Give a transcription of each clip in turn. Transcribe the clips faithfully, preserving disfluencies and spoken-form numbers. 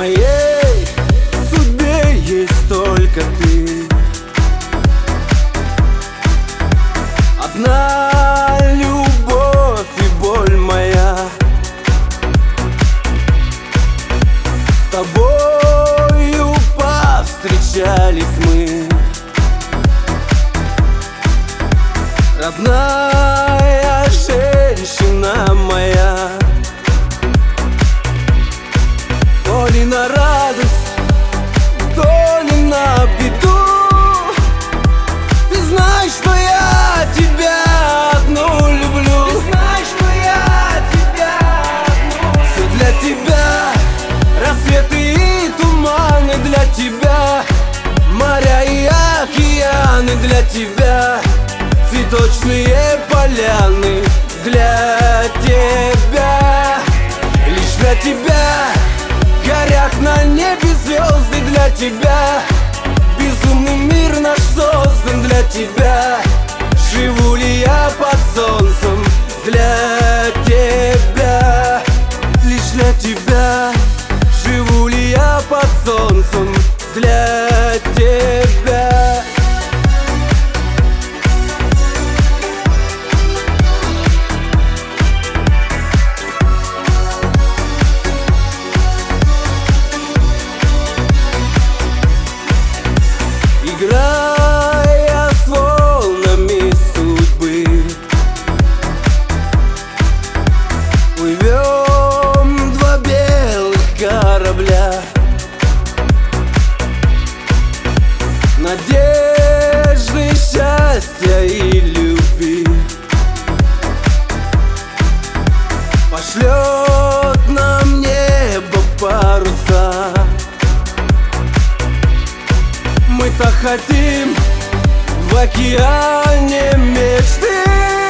моей судьбе есть только ты. Одна любовь и боль моя. С тобою повстречались мы, родная женщина моя. То ли на радость, то ли на беду. Ты знаешь, что я тебя одну люблю. Ты знаешь, что я тебя одну. Все для тебя, рассветы и туманы для тебя, моря и океаны для тебя, цветочные поляны для тебя. Лишь для тебя горят на небе звезды для тебя. Безумный мир наш создан для тебя. Живу ли я под солнцем для тебя? Лишь для тебя. Живу ли я под солнцем для тебя? Играя с волнами судьбы, плывем два белых корабля. Надежды, счастья и любви пошлет нам небо паруса. Мы-то хотим в океане мечты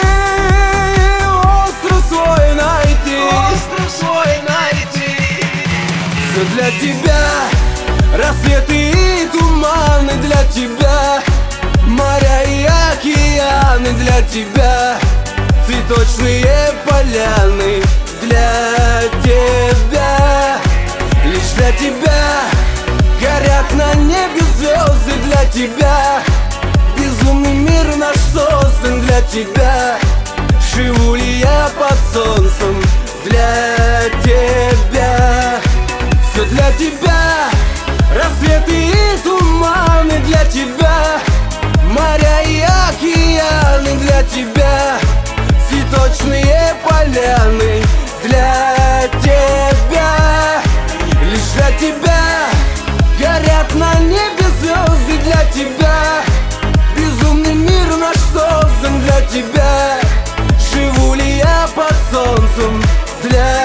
остров свой найти. Остров свой найти. Все для тебя, рассветы и туманы для тебя, моря и океаны для тебя, цветочные поляны для тебя. Лишь для тебя горят на небе звезды для тебя. Безумный мир наш создан для тебя. Живу ли я под солнцем для тебя? Все для тебя, рассветы и туманы для тебя, моря и океаны для тебя, цветочные поляны для тебя. Лишь для тебя горят на небе звезды для тебя. Безумный мир наш создан для тебя. Живу ли я под солнцем для